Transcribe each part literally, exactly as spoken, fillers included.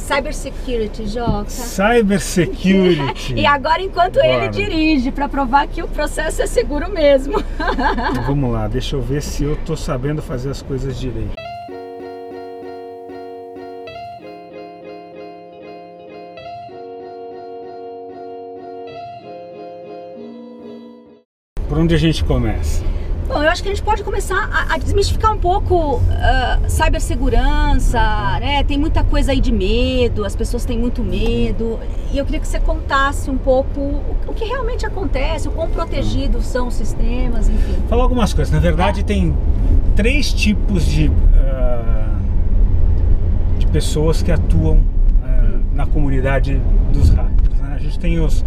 Cybersecurity, Joca. Cybersecurity. E agora enquanto Bora. ele dirige, para provar que o processo é seguro mesmo. Então, vamos lá, deixa eu ver se eu tô sabendo fazer as coisas direito. Por onde a gente começa? Bom, eu acho que a gente pode começar a, a desmistificar um pouco uh, cibersegurança, né? Tem muita coisa aí de medo, as pessoas têm muito medo. E eu queria que você contasse um pouco o, o que realmente acontece, o quão protegidos são os sistemas, enfim. Falar algumas coisas. Na verdade, é. tem três tipos de, uh, de pessoas que atuam uh, hum. na comunidade dos hackers, né? A gente tem os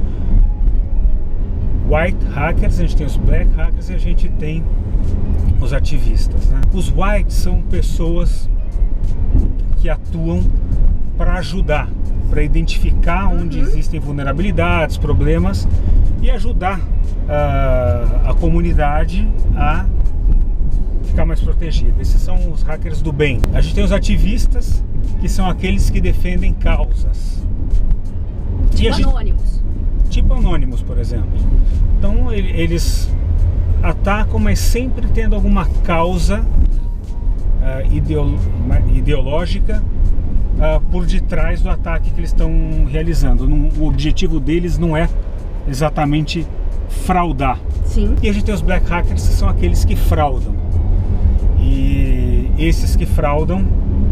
white hackers, a gente tem os black hackers e a gente tem os ativistas, né? Os white são pessoas que atuam para ajudar, para identificar onde uhum. existem vulnerabilidades, problemas e ajudar uh, a comunidade a ficar mais protegida. Esses são os hackers do bem. A gente tem os ativistas, que são aqueles que defendem causas. Tipo e anônimos. Tipo anônimos, por exemplo. Então eles atacam, mas sempre tendo alguma causa uh, ideolo ideológica uh, por detrás do ataque que eles estão realizando. Não, o objetivo deles não é exatamente fraudar. Sim. E a gente tem os black hackers, que são aqueles que fraudam. E esses que fraudam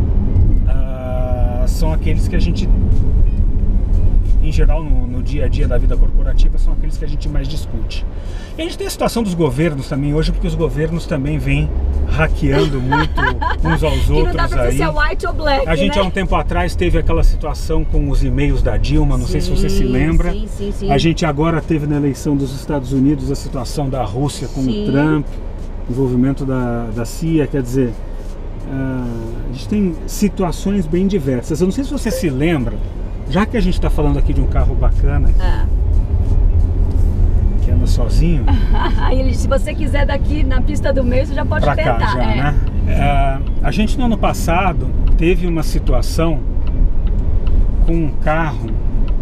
uh, são aqueles que a gente, em geral, no, no dia a dia da vida corporativa, são aqueles que a gente mais discute. E a gente tem a situação dos governos também hoje, porque os governos também vêm hackeando muito uns aos que outros não dá pra aí. dizer se é white ou black, a gente né? há um tempo atrás teve aquela situação com os e-mails da Dilma, não sim, sei se você se lembra. Sim, sim, sim. A gente agora teve na eleição dos Estados Unidos a situação da Rússia com sim. o Trump, envolvimento da, da C I A, quer dizer, uh, a gente tem situações bem diversas. Eu não sei se você se lembra, já que a gente está falando aqui de um carro bacana, ah. que anda sozinho. Se você quiser daqui na pista do meio, você já pode pra tentar. Cá, já, é. né? Uh, a gente no ano passado teve uma situação com um carro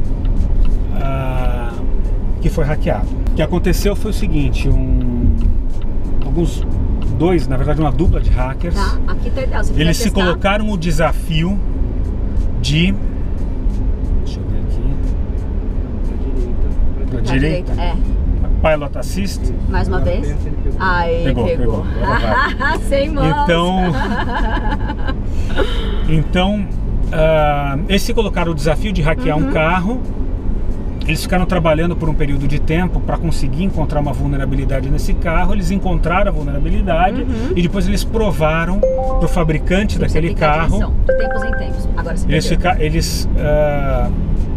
uh, que foi hackeado. O que aconteceu foi o seguinte, um, alguns dois, na verdade uma dupla de hackers, tá, aqui tá ideal. Se eles se testar. colocaram o desafio de... Deixa eu ver aqui. Pra direita? É. Pilot Assist. Mais uma vez. Aí, pegou. Pegou, pegou. Sem mãos. Então, então uh, eles se colocaram o desafio de hackear uhum. um carro. Eles ficaram trabalhando por um período de tempo para conseguir encontrar uma vulnerabilidade nesse carro. Eles encontraram a vulnerabilidade uhum. e depois eles provaram para o fabricante você daquele carro. De tempos em tempos. Agora você eles fica, eles uh,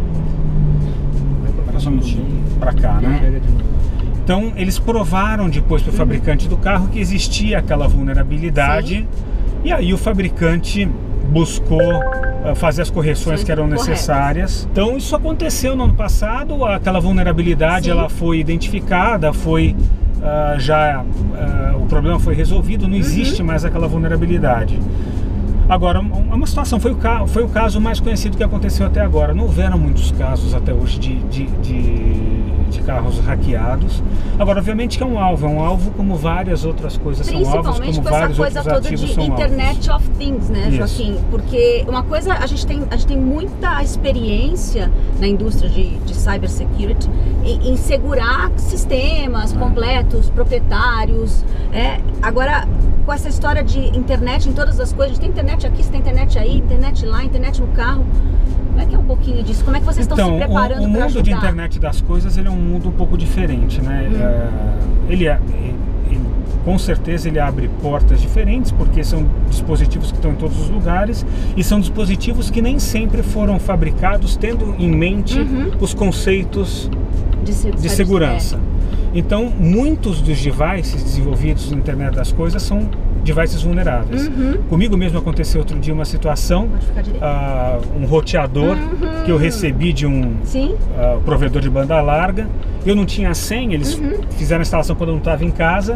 para cá, né? Então eles provaram depois para o fabricante do carro que existia aquela vulnerabilidade. Sim. E aí o fabricante buscou uh, fazer as correções Sim, que eram necessárias. Corretas. Então isso aconteceu no ano passado, aquela vulnerabilidade Sim. ela foi identificada, foi uh, já uh, o problema foi resolvido, não existe uhum. mais aquela vulnerabilidade. Agora, uma situação, foi o, ca foi o caso mais conhecido que aconteceu até agora. Não houveram muitos casos até hoje de, de, de, de carros hackeados. Agora, obviamente que é um alvo, é um alvo como várias outras coisas são alvos, como vários outros ativos são alvos. Principalmente com essa coisa toda de Internet of Things, né, Isso. Joaquim? Porque uma coisa, a gente tem, a gente tem muita experiência na indústria de, de cybersecurity em, em segurar sistemas ah. completos, proprietários. É, agora, com essa história de internet em todas as coisas, a gente tem internet aqui, você tem internet aí, internet lá, internet no carro. Como é que é um pouquinho disso? Como é que vocês estão então, se preparando para ajudar? O mundo de internet das coisas, ele é um mundo um pouco diferente, né? Hum. É, ele, é, ele, com certeza, ele abre portas diferentes, porque são dispositivos que estão em todos os lugares e são dispositivos que nem sempre foram fabricados tendo em mente uhum. os conceitos de, se de segurança. Então, muitos dos devices desenvolvidos na internet das coisas são devices vulneráveis. Uhum. Comigo mesmo aconteceu outro dia uma situação, uh, um roteador uhum. que eu recebi de um uh, provedor de banda larga. Eu não tinha senha, eles uhum. fizeram a instalação quando eu não estava em casa,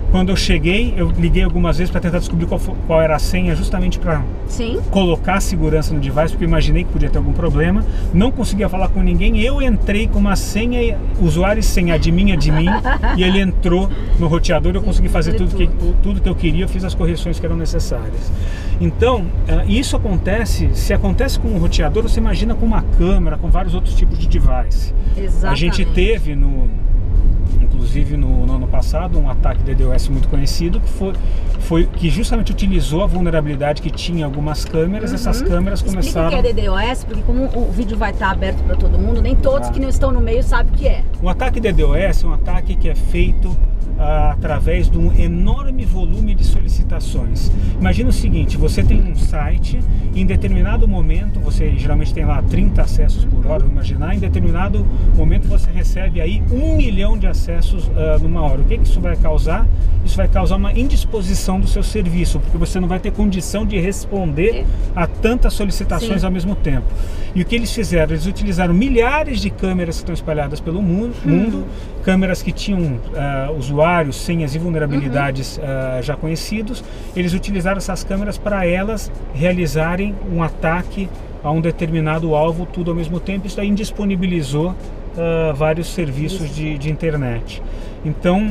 Quando eu cheguei, eu liguei algumas vezes para tentar descobrir qual, qual era a senha, justamente para colocar segurança no device, porque eu imaginei que podia ter algum problema. Não conseguia falar com ninguém. Eu entrei com uma senha, usuário e senha admin, admin, e ele entrou no roteador. Eu consegui fazer tudo que, tudo que eu queria, eu fiz as correções que eram necessárias. Então, isso acontece, se acontece com um roteador, você imagina com uma câmera, com vários outros tipos de device. Exatamente. A gente teve no... Inclusive no, no ano passado, um ataque de DDoS muito conhecido que foi, foi que justamente utilizou a vulnerabilidade que tinha algumas câmeras. Uhum. Essas câmeras começaram... Explica o que é DDoS, porque como o vídeo vai estar aberto para todo mundo, nem todos ah. que não estão no meio sabem o que é. Um ataque de DDoS é um ataque que é feito ah, através de um enorme volume de solicitações. Imagina o seguinte, você tem um site, em determinado momento, você geralmente tem lá trinta acessos por hora, vou imaginar, em determinado momento você recebe aí um milhão de acessos uh, numa hora. O que, que isso vai causar? Isso vai causar uma indisposição do seu serviço, porque você não vai ter condição de responder a tantas solicitações Sim. ao mesmo tempo. E o que eles fizeram? Eles utilizaram milhares de câmeras que estão espalhadas pelo mundo, uhum. mundo câmeras que tinham uh, usuários, senhas e vulnerabilidades uhum. uh, já conhecidos. Eles utilizaram essas câmeras para elas realizarem um ataque a um determinado alvo, tudo ao mesmo tempo. Isso aí indisponibilizou uh, vários serviços de, de internet. Então,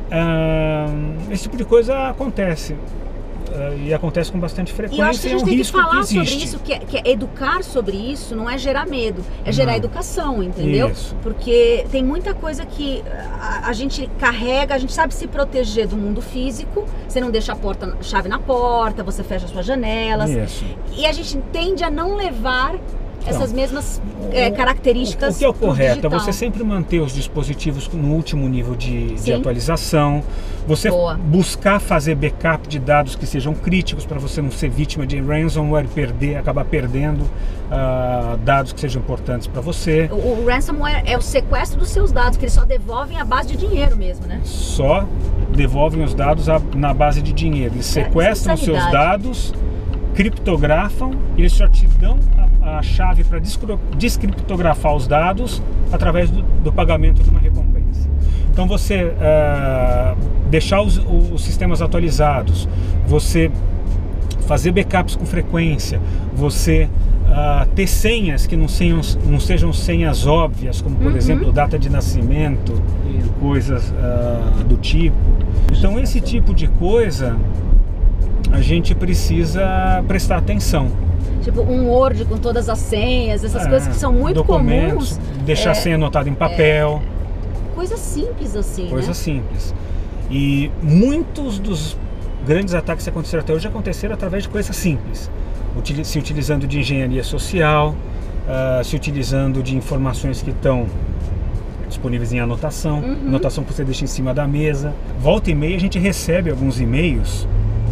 uh, esse tipo de coisa acontece. Uh, e acontece com bastante frequência. E eu acho que a gente é um tem que falar que sobre isso, que é, que é educar sobre isso, não é gerar medo, é gerar não. educação, entendeu? Isso. Porque tem muita coisa que a, a gente carrega, a gente sabe se proteger do mundo físico, você não deixa a porta, a chave na porta, você fecha as suas janelas. Isso. E a gente tende a não levar essas então, mesmas é, características. O, o que é o correto é você sempre manter os dispositivos no último nível de, de atualização, você Boa. buscar fazer backup de dados que sejam críticos para você não ser vítima de ransomware e perder, acabar perdendo uh, dados que sejam importantes para você. O, o ransomware é o sequestro dos seus dados, que eles só devolvem a base de dinheiro mesmo, né? Só devolvem os dados a, na base de dinheiro. Eles sequestram os seus dados, criptografam, eles só te dão a, a chave para descriptografar os dados através do, do pagamento de uma recompensa. Então você uh, deixar os, os sistemas atualizados, você fazer backups com frequência, você uh, ter senhas que não sejam, não sejam senhas óbvias, como por uhum. exemplo data de nascimento e coisas uh, do tipo. Então esse tipo de coisa a gente precisa prestar atenção. Tipo um Word com todas as senhas, essas é, coisas que são muito comuns. Deixar é, a senha anotada em papel. É, coisa simples assim, Coisa né? simples. E muitos dos grandes ataques que aconteceram até hoje aconteceram através de coisas simples. Se utilizando de engenharia social, uh, se utilizando de informações que estão disponíveis em anotação, uhum. anotação que você deixa em cima da mesa. Volta e meia a gente recebe alguns e-mails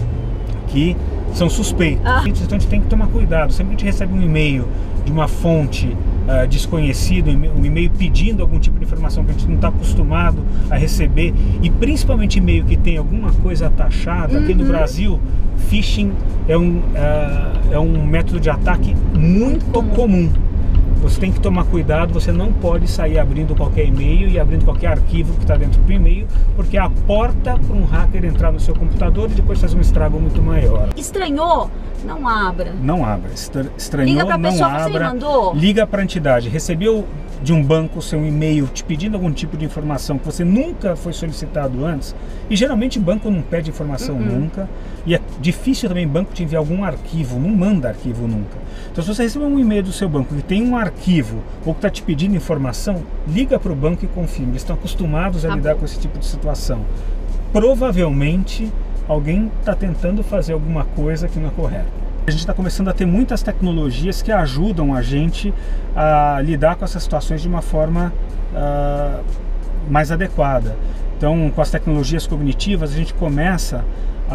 que são suspeitos. Ah. Então a gente tem que tomar cuidado. Sempre que a gente recebe um e-mail de uma fonte uh, desconhecida, um e-mail pedindo algum tipo de informação que a gente não está acostumado a receber, e principalmente e-mail que tem alguma coisa taxada, uhum. aqui no Brasil, phishing é um, uh, é um método de ataque muito comum. comum. Você tem que tomar cuidado, você não pode sair abrindo qualquer e-mail e abrindo qualquer arquivo que está dentro do e-mail, porque é a porta para um hacker entrar no seu computador e depois fazer um estrago muito maior. Estranhou? Não abra. Não abra. Estranhou, liga pra não pessoa abra. Que você mandou. Liga para a entidade. Recebeu de um banco seu e-mail te pedindo algum tipo de informação que você nunca foi solicitado antes, e geralmente banco não pede informação uhum. nunca, e é difícil também banco te enviar algum arquivo, não manda arquivo nunca. Então se você receber um e-mail do seu banco que tem um arquivo ou que está te pedindo informação, liga para o banco e confirme. Eles estão acostumados a tá lidar bom. com esse tipo de situação. Provavelmente alguém está tentando fazer alguma coisa que não é correta. A gente está começando a ter muitas tecnologias que ajudam a gente a lidar com essas situações de uma forma uh, mais adequada. Então, com as tecnologias cognitivas, a gente começa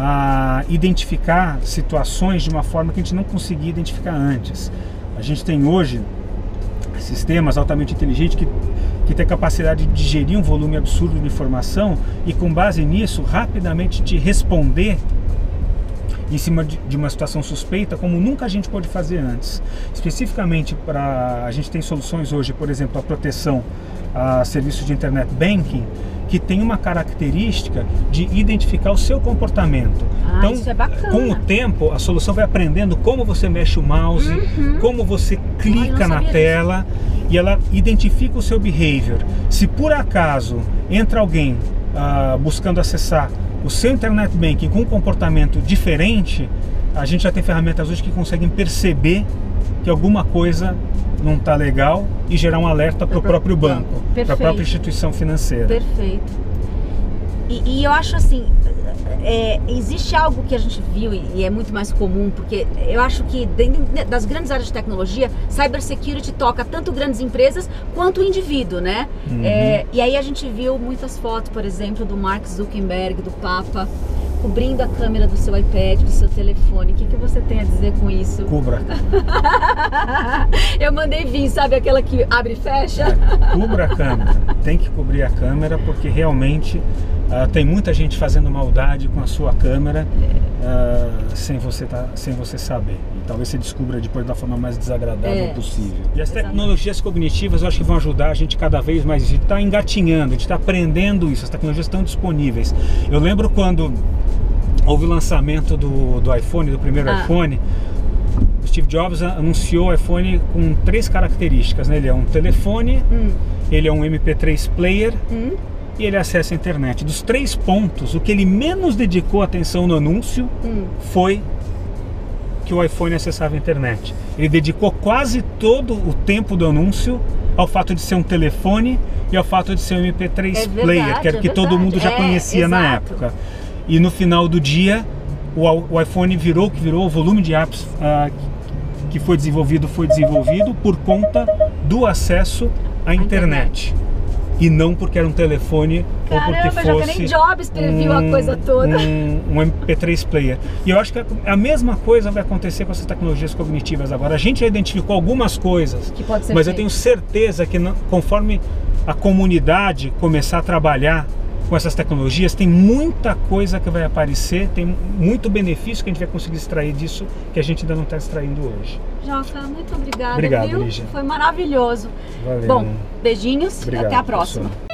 a identificar situações de uma forma que a gente não conseguia identificar antes. A gente tem hoje sistemas altamente inteligentes que, que têm capacidade de digerir um volume absurdo de informação e, com base nisso, rapidamente te responder em cima de, de uma situação suspeita, como nunca a gente pôde fazer antes. Especificamente para... A gente tem soluções hoje, por exemplo, a proteção a serviços de internet banking que tem uma característica de identificar o seu comportamento. Ah, então, isso é bacana. Com o tempo, a solução vai aprendendo como você mexe o mouse, uhum. como você clica Ai, na tela, disso. E ela identifica o seu behavior. Se por acaso entra alguém uh, buscando acessar o seu internet banking com um comportamento diferente, a gente já tem ferramentas hoje que conseguem perceber que alguma coisa não está legal e gerar um alerta para o próprio banco, para a própria instituição financeira. Perfeito. E, e eu acho assim, é, existe algo que a gente viu e, e é muito mais comum, porque eu acho que dentro das grandes áreas de tecnologia, cybersecurity toca tanto grandes empresas quanto o indivíduo, né? Uhum. É, e aí a gente viu muitas fotos, por exemplo, do Mark Zuckerberg, do Papa, cobrindo a câmera do seu iPad, do seu telefone. O que, que você tem a dizer com isso? Cubra. Eu mandei vir, sabe aquela que abre e fecha? É, cubra a câmera. Tem que cobrir a câmera porque realmente uh, tem muita gente fazendo maldade com a sua câmera uh, sem, você tá, sem você saber. E talvez você descubra depois da forma mais desagradável é, possível. E as tecnologias cognitivas eu acho que vão ajudar a gente cada vez mais. A gente está engatinhando, a gente está aprendendo isso. As tecnologias estão disponíveis. Eu lembro quando houve o lançamento do, do iPhone, do primeiro ah. iPhone. O Steve Jobs anunciou o iPhone com três características, né? Ele é um telefone, hum. ele é um M P três player hum. e ele acessa a internet. Dos três pontos, o que ele menos dedicou atenção no anúncio hum. foi que o iPhone acessava a internet. Ele dedicou quase todo o tempo do anúncio ao fato de ser um telefone e ao fato de ser um M P três é player, verdade, que era o que é todo mundo já é, conhecia exato. na época. E no final do dia, o, o iPhone virou o que virou, o volume de apps uh, que foi desenvolvido foi desenvolvido por conta do acesso à internet. internet. E não porque era um telefone. Caramba, ou porque já fosse nem Jobs previu um, a coisa toda. Um, um M P três player. E eu acho que a, a mesma coisa vai acontecer com essas tecnologias cognitivas agora. A gente já identificou algumas coisas, que pode ser mas feito. Eu tenho certeza que não, conforme a comunidade começar a trabalhar com essas tecnologias, tem muita coisa que vai aparecer, tem muito benefício que a gente vai conseguir extrair disso que a gente ainda não está extraindo hoje. Joca, muito obrigada. Obrigado, viu? Lígia. Foi maravilhoso. Valeu. Bom, beijinhos e até a próxima. Professor.